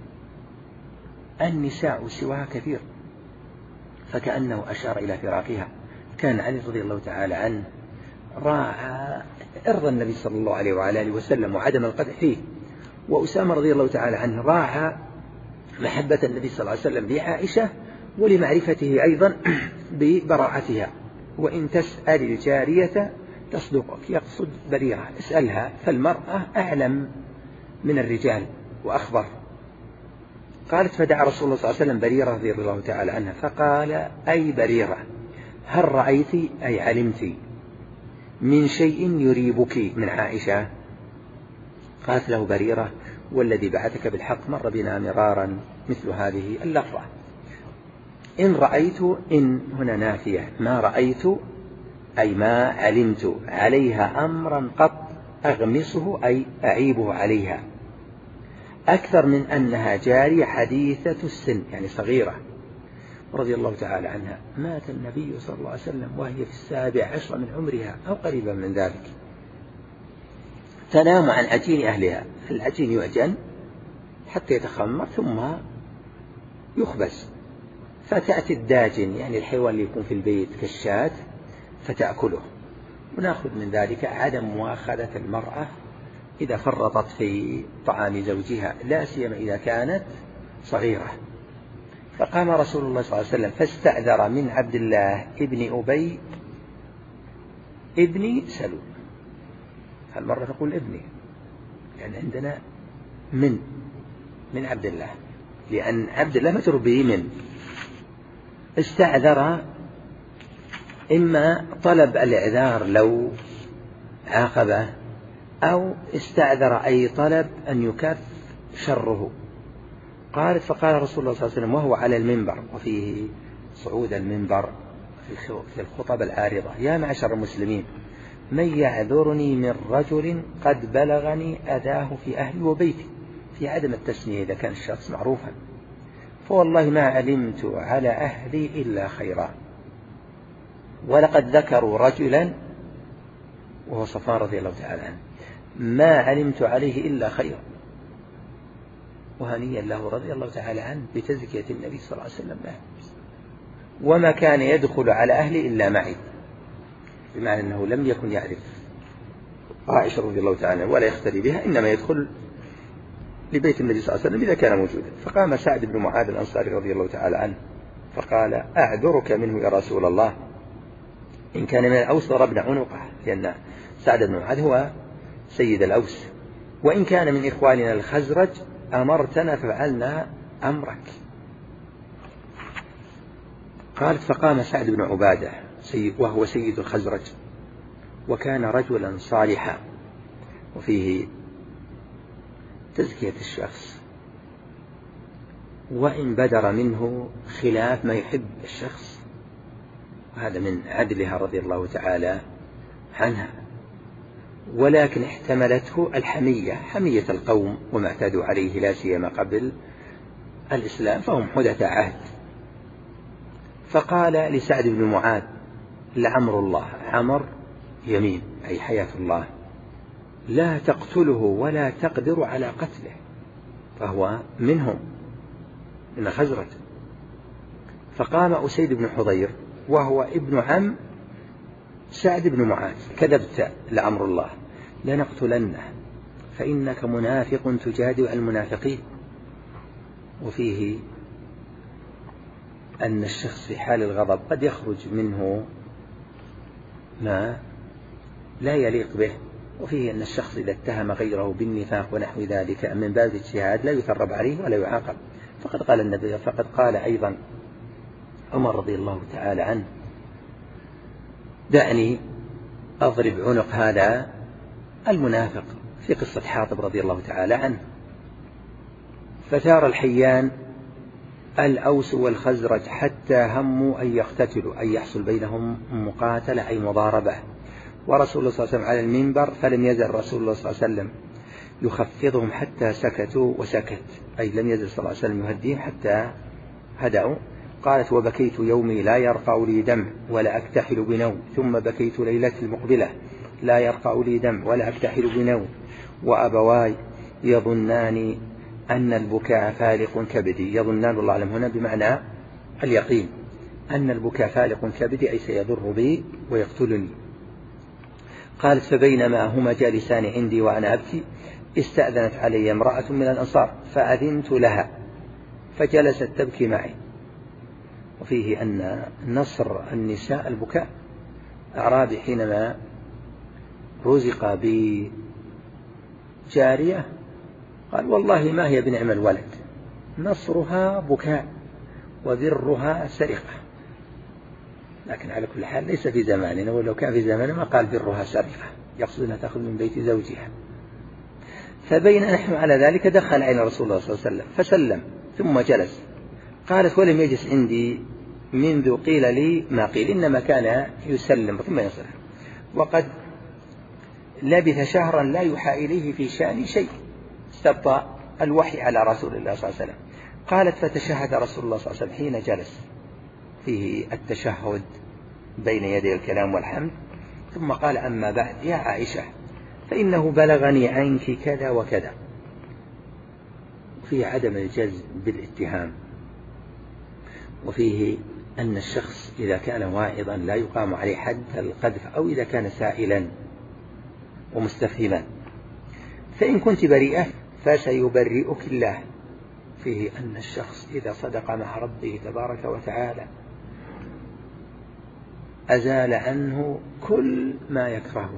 النساء سواها كثير، فكأنه أشار إلى فراقها. كان علي رضي الله تعالى عنه راعى إرضى النبي صلى الله عليه وعلى آله وسلم وعدم القدح فيه، وأسامة رضي الله تعالى عنه راعى محبة النبي صلى الله عليه وسلم لعائشة ولمعرفته أيضا ببراءتها. وإن تسأل الجارية تصدقك، يقصد بريرة، اسألها، فالمرأة أعلم من الرجال وأخبر. قالت فدعا رسول الله صلى الله عليه وسلم بريرة رضي الله تعالى عنها فقال أي بريرة هل رأيت أي علمت من شيء يريبك من عائشة؟ قالت له بريرة والذي بعثك بالحق مر بنا مرارا مثل هذه اللفظة. إن رأيت، إن هنا نافية، ما رأيت أي ما علمت عليها أمرا قط أغمصه أي أعيبه عليها أكثر من أنها جارية حديثة السن يعني صغيرة رضي الله تعالى عنها. مات النبي صلى الله عليه وسلم وهي في 17 من عمرها أو قريبا من ذلك، تنام عن عجين أهلها. العجين يعجن حتى يتخمر ثم يخبز، فتأتي الداجن يعني الحيوان اللي يكون في البيت كالشاة فتأكله. ونأخذ من ذلك عدم مؤاخذة المرأة إذا فرطت في طعام زوجها، لا سيما إذا كانت صغيرة. فقام رسول الله صلى الله عليه وسلم فاستأذر من عبد الله ابن أبي ابن سلول. هالمرة تقول ابني يعني عندنا من عبد الله، لأن عبد الله متر به من. استعذر إما طلب الإعذار لو عاقبه، أو استعذر أي طلب أن يكف شره. قالت فقال رسول الله صلى الله عليه وسلم وهو على المنبر، وفيه صعود المنبر في الخطب العارضة: يا معشر المسلمين من يعذرني من رجل قد بلغني أذاه في أهلي وبيتي، في عدم التسمية إذا كان الشخص معروفا، فوالله ما علمت على أهلي إلا خيرا. ولقد ذكروا رجلا وهو صفوان رضي الله تعالى عنه ما علمت عليه إلا خيرا. وهنيا له رضي الله تعالى عنه بتزكية النبي صلى الله عليه وسلم له. وما كان يدخل على أهلي إلا معي، بمعنى أنه لم يكن يعرف عائشة رضي الله تعالى ولا يختلي بها، إنما يدخل لبيت النبي صلى الله عليه وسلم إذا كان موجودا. فقام سعد بن معاذ الأنصاري رضي الله تعالى عنه فقال: أعذرك منه يا رسول الله، إن كان من الأوس ضربنا عنقه، لأن سعد بن معاذ هو سيد الأوس، وإن كان من إخواننا الخزرج أمرتنا ففعلنا أمرك. قالت فقام سعد بن عبادة وهو سيد الخزرج، وكان رجلا صالحا، وفيه تزكية الشخص، وإن بدر منه خلاف ما يحب الشخص، وهذا من عدلها رضي الله تعالى عنها. ولكن احتملته الحمية، حمية القوم وما اعتادوا عليه لا سيما قبل الإسلام، فهم حدث عهد. فقال لسعد بن معاذ: لعمر الله، عمر يمين أي حياة الله، لا تقتله ولا تقدر على قتله، فهو منهم من خزرج. فقام أسيد بن حضير وهو ابن عم سعد بن معاذ: كذبت لعمر الله، لنقتلنه فإنك منافق تجادل المنافقين. وفيه أن الشخص في حال الغضب قد يخرج منه ما لا يليق به، وفيه أن الشخص إذا اتهم غيره بالنفاق ونحو ذلك من باب الاجتهاد لا يثرب عليه ولا يعاقب. فقد قال أيضا عمر رضي الله تعالى عنه: دعني أضرب عنق هذا المنافق، في قصة حاطب رضي الله تعالى عنه. فثار الحيان الأوس والخزرج حتى هموا أن يقتتلوا، أن يحصل بينهم مقاتلة أي مضاربة، ورسول الله صلى الله عليه وسلم على المنبر، فلم يزل رسول الله صلى الله عليه وسلم يخفضهم حتى سكتوا وسكت، أي لم يزل صلى الله عليه وسلم يهديهم حتى هدأوا. قالت: وبكيت يومي لا يرقع لي دمع ولا أكتحل بنوم، ثم بكيت ليلة المقبلة لا يرقع لي دمع ولا أكتحل بنوم، وأبواي يظنان أن البكاء فالق كبدي. يظنان الله أعلم هنا بمعنى اليقين، أن البكاء فالق كبدي أي سيضر بي ويقتلني. قالت: فبينما هما جالسان عندي وأنا أبكي استأذنت علي امرأة من الأنصار فأذنت لها، فجلست تبكي معي. وفيه أن نصر النساء البكاء. أعرابي حينما رزق بجارية قال والله ما هي بنعم الولد، نصرها بكاء وبرها سرقة. لكن على كل حال ليس في زماننا، ولو كان في زماننا ما قال برها سرقة، يقصد أنها تأخذ من بيت زوجها. فبين نحن على ذلك دخل علينا رسول الله صلى الله عليه وسلم فسلم ثم جلس. قالت ولم يجلس عندي منذ قيل لي ما قيل، إنما كان يسلم ثم ينصرف، وقد لبث شهرا لا يوحى إليه في شأن شيء، استبطأ الوحي على رسول الله صلى الله عليه وسلم. قالت فتشهد رسول الله صلى الله عليه وسلم حين جلس، فيه التشهد بين يدي الكلام والحمد، ثم قال أما بعد يا عائشة فإنه بلغني عنك كذا وكذا. فيه عدم الجزم بالاتهام، وفيه أن الشخص إذا كان واعظا لا يقام عليه حد القذف، أو إذا كان سائلا ومستفهما. فإن كنت بريئة فسيبرئك الله. فيه أن الشخص إذا صدق مع ربه تبارك وتعالى أزال عنه كل ما يكرهه.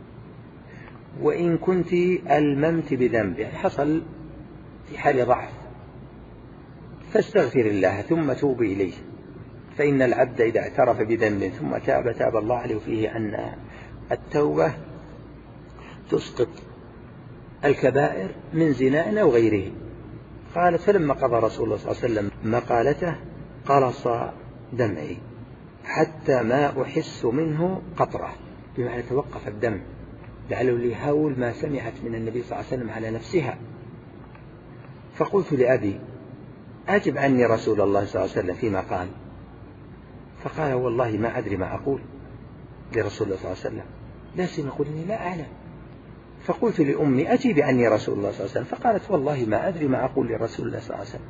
وإن كنت ألممت بذنب، يعني حصل في حال ضعف، فاستغفر الله ثم توب إليه، فإن العبد إذا اعترف بذنب ثم تاب تاب الله عليه. فيه أن التوبة تسقط الكبائر من زنا أو غيره. قالت فلما قضى رسول الله صلى الله عليه وسلم مقالته قلص دمعي حتى ما أحس منه قطرة، بمعنى توقف الدم، لعله لهول ما سمعت من النبي صلى الله عليه وسلم على نفسها. فقلت لأبي أجب عني رسول الله صلى الله عليه وسلم فيما قال. فقال والله ما أدري ما أقول لرسول الله صلى الله عليه وسلم، لا سيما يقول إني لا أعلم. فقلت لأمي أجيب عني رسول الله صلى الله عليه وسلم، فقالت والله ما أدري ما أقول لرسول الله صلى الله عليه وسلم.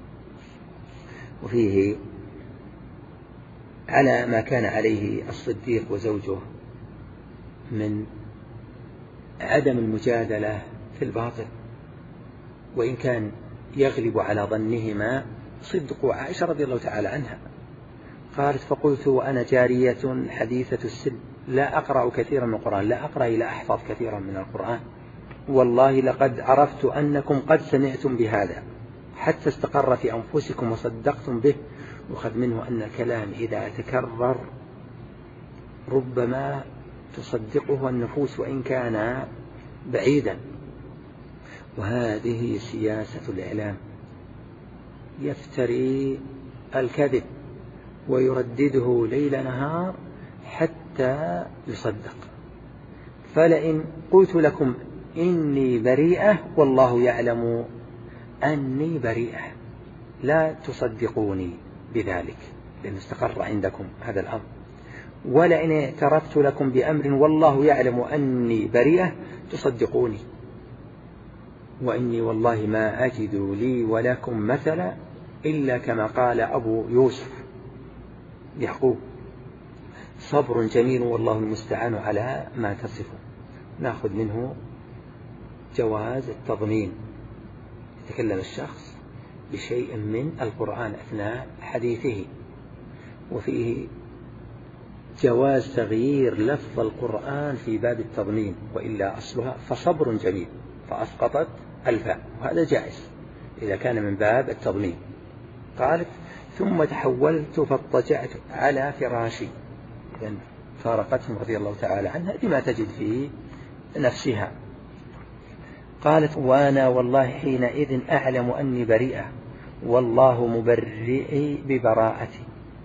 وفيه على ما كان عليه الصديق وزوجه من عدم المجادلة في الباطل، وإن كان يغلب على ظنهما صدق عائشة رضي الله تعالى عنها. قالت فقلت وأنا جارية حديثة السن لا أقرأ كثيرا من القرآن، لا أقرأ إلى أحفظ كثيرا من القرآن، والله لقد عرفت أنكم قد سمعتم بهذا حتى استقر في أنفسكم وصدقتم به. وخذ منه أن الكلام إذا تكرر ربما تصدقه النفوس وإن كان بعيدا. وهذه سياسة الإعلام، يفتري الكذب ويردده ليل نهار حتى يصدق. فلئن قلت لكم إني بريئة والله يعلم أني بريئة لا تصدقوني بذلك، لأن استقر عندكم هذا الأمر. ولئن اعترفت لكم بأمر والله يعلم أني بريئة تصدقوني، وإني والله ما أجد لي ولكم مثلا إلا كما قال أبو يوسف يعقوب صبر جميل والله المستعان على ما تصفون. نأخذ منه جواز التضمين، يتكلم الشخص بشيء من القرآن أثناء حديثه. وفيه جواز تغيير لفظ القرآن في باب التضمين، وإلا أصلها فصبر جميل فأسقطت الفاء، وهذا جائز إذا كان من باب التضمين. قالت ثم تحولت فاضطجعت على فراشي، إذن فارقتهم رضي الله تعالى عنها بما تجد في نفسها. قالت وأنا والله حينئذ أعلم أني بريئة والله مبرئي ببراءتي.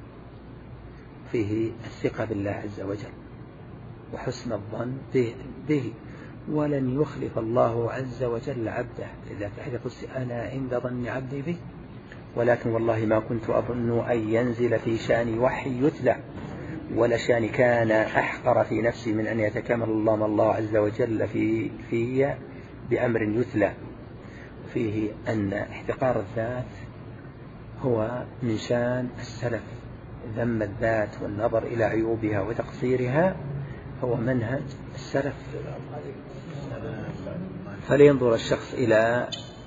فيه الثقة بالله عز وجل وحسن الظن به، ولن يخلف الله عز وجل عبده. إذا كان قلت أنا عند ظن عبدي به، ولكن والله ما كنت أظن أن ينزل في شأن وحي يتلى، ولا شأن كان أحقر في نفسي من أن يتكامل الله عز وجل في بأمر يتلى. فيه أن احتقار الذات هو من شأن السلف، ذم الذات والنظر إلى عيوبها وتقصيرها هو منهج السلف. فلينظر الشخص إلى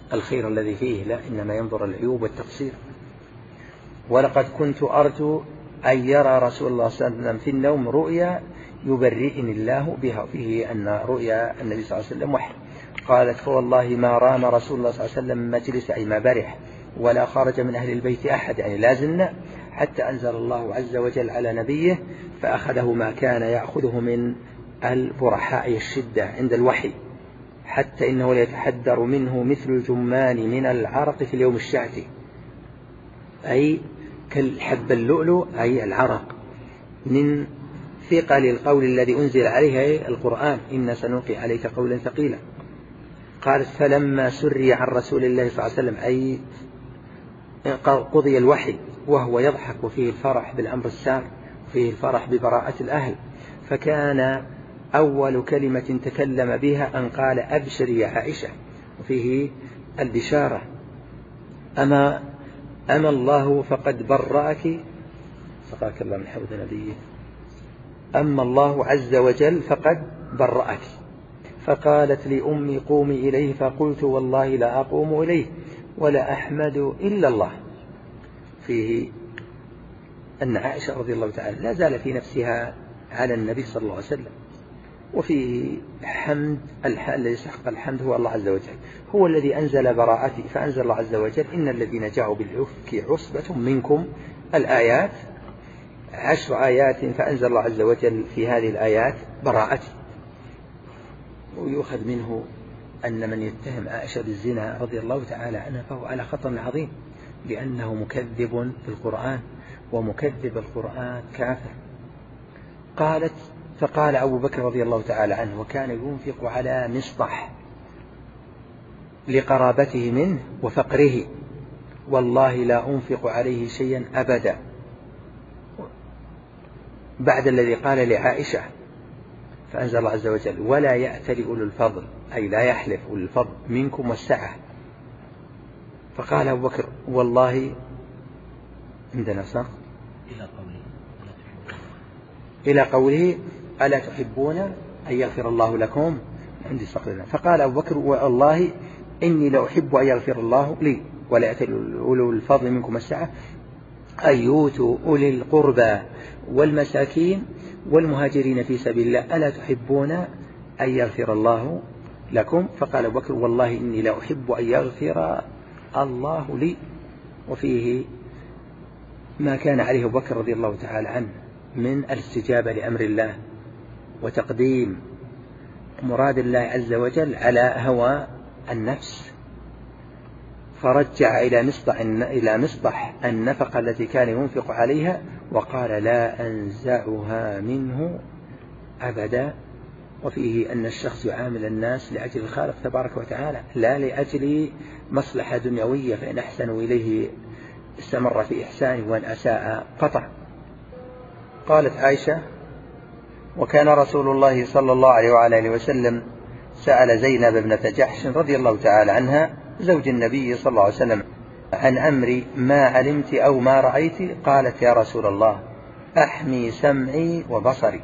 الخير الذي فيه، لا، إنما ينظر العيوب والتقصير. ولقد كنت أرجو أن يرى رسول الله صلى الله عليه وسلم في النوم رؤيا يبرئني الله بها، فيه أن رؤيا النبي صلى الله عليه وسلم وحي. قالت: فوالله ما رام رسول الله صلى الله عليه وسلم مجلس، أي ما برح، ولا خرج من أهل البيت أحد، يعني لا زلنا، حتى أنزل الله عز وجل على نبيه فأخذه ما كان يأخذه من البرحاء الشدة عند الوحي، حتى إنه ليتحدر منه مثل الجمان من العرق في اليوم الشاتي، أي كالحب اللؤلؤ، أي العرق، من ثقل القول الذي أنزل عليه القرآن، إن سنلقي عليك قولا ثقيلا. قالت: فلما سري عن رسول الله صلى الله عليه وسلم، أي قضي الوحي وهو يضحك، فيه الفرح بالأمر السار، فيه الفرح ببراءة الأهل، فكان أول كلمة تكلم بها أن قال: أبشري يا عائشة، وفيه البشارة. أما الله فقد برأك، سقاك الله من حوض نبيه، أما الله عز وجل فقد برأك. فقالت لأمي: قومي إليه، فقلت: والله لا أقوم إليه ولا أحمد إلا الله. فيه أن عائشة رضي الله تعالى لا زال في نفسها على النبي صلى الله عليه وسلم، وفيه حمد الذي يستحق الحمد هو الله عز وجل، هو الذي أنزل براءتي، فأنزل الله عز وجل: إن الذين جاءوا بالعفك عصبة منكم، الآيات 10 آيات، فأنزل الله عز وجل في هذه الآيات براءتي. ويؤخذ منه أن من يتهم عائشة بالزنا رضي الله تعالى عنها فهو على خطر عظيم، لأنه مكذب بالقرآن، ومكذب القرآن كافر. قالت: فقال أبو بكر رضي الله تعالى عنه، وكان ينفق على مصطح لقرابته منه وفقره: والله لا أنفق عليه شيئا أبدا، بعد الذي قال لعائشة. فأنزل الله عز وجل: ولا يأتل أولو الفضل، أي لا يحلف أولو الفضل منكم والسعة. فقال أبو بكر: والله عندنا صح إلى قوله: ألا تحبون أن يغفر الله لكم، عندي صقر. فقال أبو بكر: والله إني لأحب أن يغفر الله لي، ولا يأتل أولو الفضل منكم والسعة، أن يؤتوا أولي القربى والمساكين والمهاجرين في سبيل الله، ألا تحبون أن يغفر الله لكم. فقال أبو بكر: والله إني لا أحب أن يغفر الله لي. وفيه ما كان عليه أبو بكر رضي الله تعالى عنه من الاستجابة لأمر الله، وتقديم مراد الله عز وجل على هوى النفس، فرجع إلى مصطح النفقة التي كان ينفق عليها، وقال: لا أنزعها منه أبدا. وفيه أن الشخص يعامل الناس لأجل الخالق تبارك وتعالى، لا لأجل مصلحة دنيوية، فإن أحسنوا إليه استمر في إحسانه، وإن أساء قطع. قالت عائشة: وكان رسول الله صلى الله عليه وعلى آله وسلم سأل زينب ابنة جحش رضي الله تعالى عنها زوج النبي صلى الله عليه وسلم عن أمر ما علمت أو ما رأيت. قالت: يا رسول الله، أحمي سمعي وبصري،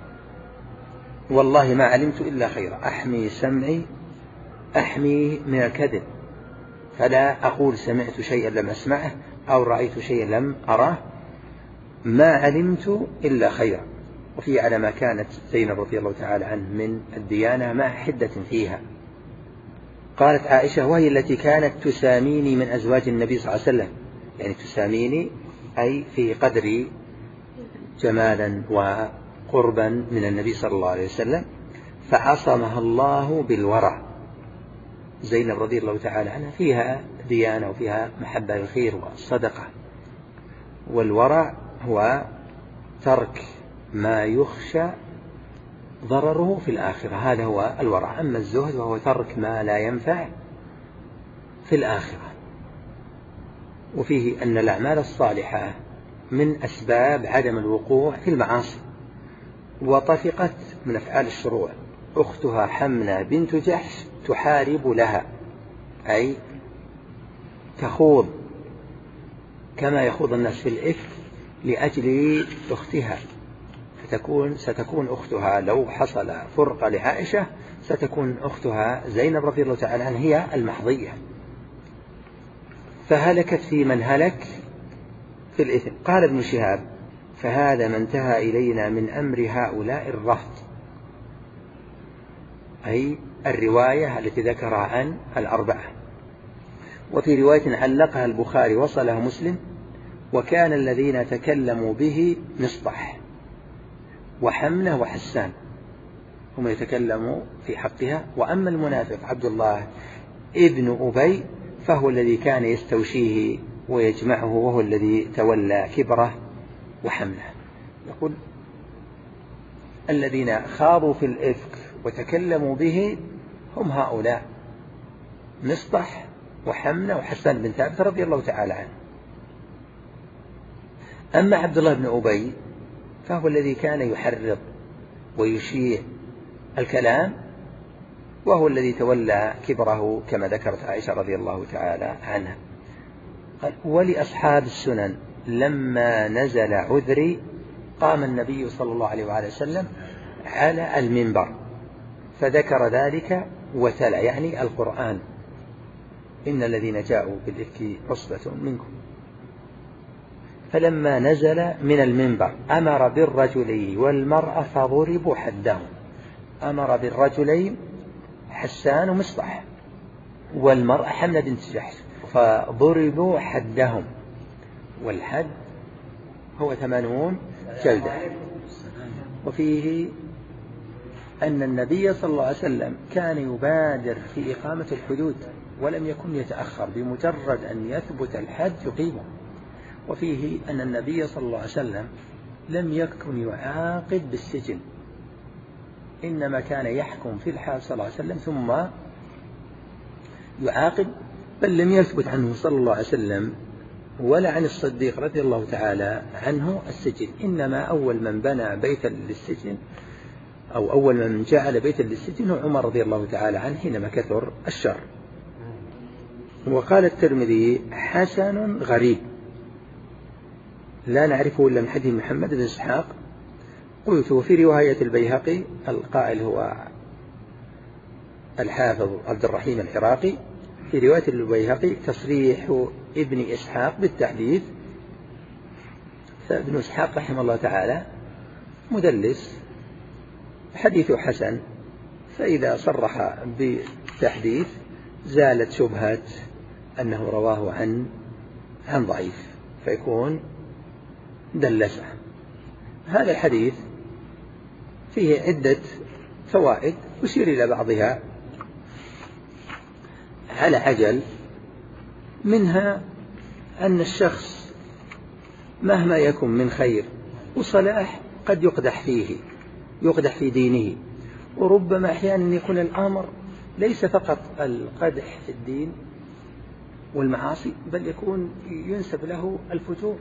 والله ما علمت إلا خيرا. أحمي سمعي، أحمي من الكذب، فلا أقول سمعت شيئا لم أسمعه أو رأيت شيئا لم أراه، ما علمت إلا خيرا. وفي على ما كانت زينب رضي الله تعالى عنه من الديانة مع حدة فيها. قالت عائشة: وهي التي كانت تساميني من أزواج النبي صلى الله عليه وسلم، يعني تساميني أي في قدر جمالا وقربا من النبي صلى الله عليه وسلم، فعصمها الله بالورع. زينب رضي الله تعالى عنها فيها ديانة وفيها محبة للخير والصدقة، والورع هو ترك ما يخشى ضرره في الآخرة، هذا هو الورع. أما الزهد وهو ترك ما لا ينفع في الآخرة. وفيه أن الأعمال الصالحة من أسباب عدم الوقوع في المعاصي. وطفقت من أفعال الشروع أختها حمنة بنت جحش تحارب لها، أي تخوض كما يخوض الناس في الإفك لأجل أختها، ستكون أختها لو حصل فرقة لعائشة ستكون أختها زينب رضي الله تعالى عنها هي المحظية، فهلكت في من هلك في الإثم. قال ابن شهاب: فهذا ما انتهى إلينا من أمر هؤلاء الرهط، أي الرواية التي ذكرها عن الأربعة. وفي رواية علقها البخاري وصلها مسلم: وكان الذين تكلموا به مصطح وحمنة وحسان، هم يتكلموا في حقها. وأما المنافق عبد الله ابن أبي فهو الذي كان يستوشيه ويجمعه، وهو الذي تولى كبره وحمله. يقول: الذين خاضوا في الإفك وتكلموا به هم هؤلاء مصطح وحمنة وحسان بن ثابت رضي الله تعالى عنه. أما عبد الله بن أبي فهو الذي كان يحرض ويشيع الكلام، وهو الذي تولى كبره كما ذكرت عائشة رضي الله تعالى عنها. قال: ولأصحاب السنن لما نزل عذري قام النبي صلى الله عليه وآله وسلم على المنبر فذكر ذلك وتلا، يعني القرآن: إن الذين جاءوا بالإفك عصبة منكم. فلما نزل من المنبر أمر بالرجلين والمرأة فضربوا حدهم. أمر بالرجلين حسان ومصطح، والمرأة حملة بنت جحش، فضربوا حدهم، والحد هو 80 جلدة. وفيه أن النبي صلى الله عليه وسلم كان يبادر في إقامة الحدود ولم يكن يتأخر، بمجرد أن يثبت الحد يقيمه. وفيه أن النبي صلى الله عليه وسلم لم يكن يعاقب بالسجن، إنما كان يحكم في الحال صلى الله عليه وسلم ثم يعاقب. بل لم يثبت عنه صلى الله عليه وسلم ولا عن الصديق رضي الله تعالى عنه السجن، إنما أول من بنى بيتا للسجن أو أول من جعل بيتا للسجن هو عمر رضي الله تعالى عنه حينما كثر الشر. وقال الترمذي: حسن غريب لا نعرفه إلا من حديث محمد بن إسحاق. قلت: وفي رواية البيهقي، القائل هو الحافظ عبد الرحيم العراقي، في رواية البيهقي تصريح ابن إسحاق بالتحديث. فابن إسحاق رحمه الله تعالى مدلس، حديث حسن، فإذا صرح بالتحديث زالت شبهة أنه رواه عن ضعيف فيكون دلسه. هذا الحديث فيه عدة فوائد أشير إلى بعضها على عجل. منها أن الشخص مهما يكن من خير وصلاح قد يقدح في دينه، وربما أحيانا يكون الأمر ليس فقط القدح في الدين والمعاصي، بل يكون ينسب له الفجور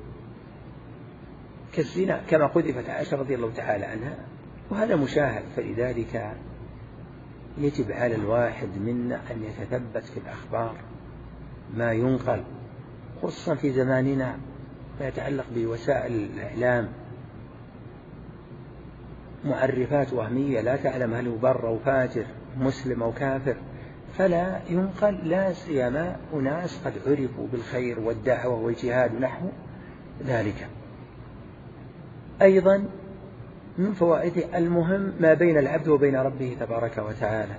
كالزنا كما قذفت عائشة رضي الله تعالى عنها، وهذا مشاهد. فلذلك يجب على الواحد منا أن يتثبت في الأخبار ما ينقل، خصوصا في زماننا ما يتعلق بوسائل الإعلام، معرفات وهمية لا تعلم هل هو بر أو فاجر، مسلم أو كافر، فلا ينقل، لا سيما أناس قد عرفوا بالخير والدعوة والجهاد ونحو ذلك. أيضا من فوائده المهم ما بين العبد وبين ربه تبارك وتعالى،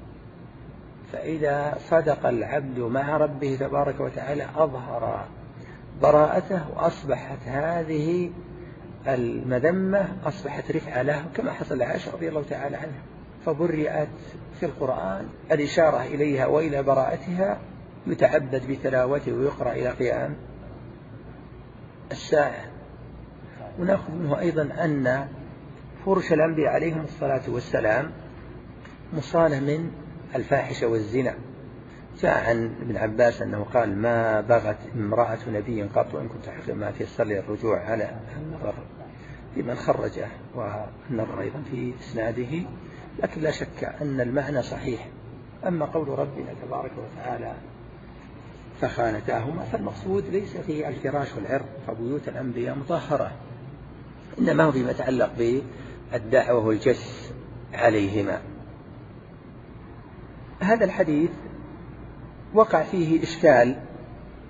فإذا صدق العبد مع ربه تبارك وتعالى أظهر براءته، وأصبحت هذه المذمة أصبحت رفعة له، كما حصل لعائشة رضي الله تعالى عنها، فبرئت في القرآن الإشارة إليها وإلى براءتها، يتعبد بتلاوته ويقرأ إلى قيام الساعة. ونأخذ منه أيضا أن فرش الأنبياء عليهم الصلاة والسلام مصانة من الفاحشة والزنا. جاء عن ابن عباس أنه قال: ما بغت امرأة نبي قط، وإن كنت حقا ما تيسر لي الرجوع على النظر لمن خرجه، والنظر أيضا في إسناده، لكن لا شك أن المعنى صحيح. أما قول ربنا تبارك وتعالى: فخانتاهما، فالمقصود ليس فيه الفراش والعرض، فبيوت الأنبياء مطهرة، إنما هو فيما يتعلق بالدعوة والجس عليهما. هذا الحديث وقع فيه إشكال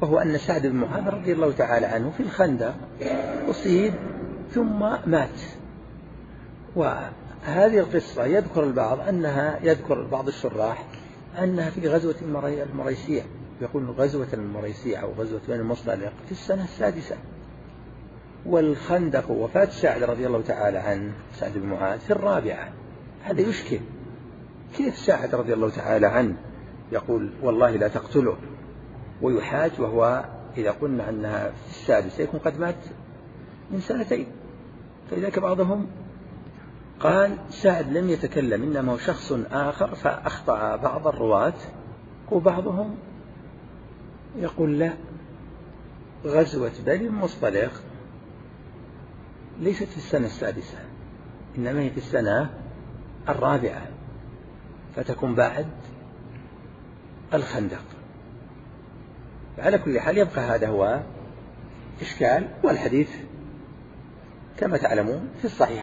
وهو أن سعد بن معاذ رضي الله تعالى عنه في الخندق أصيب ثم مات. وهذه القصة يذكر بعض الشراح أنها في غزوة المريسيع، يقول غزوة المريسيع أو غزوة بني المصطلق في السنة السادسة، والخندق وفاة سعد رضي الله تعالى عنه سعد بن معاذ في الرابعة. هذا يشكل، كيف سعد رضي الله تعالى عنه يقول والله لا تقتله ويحاج وهو إذا قلنا أنها في السادسة يكون قد مات من سنتين. فلذلك بعضهم قال سعد لم يتكلم إنما هو شخص آخر فأخطأ بعض الرواة، وبعضهم يقول لا، غزوة بني المصطلق ليست في السنة السادسة إنما هي في السنة الرابعة، فتكون بعد الخندق. على كل حال يبقى هذا هو إشكال، والحديث كما تعلمون في الصحيح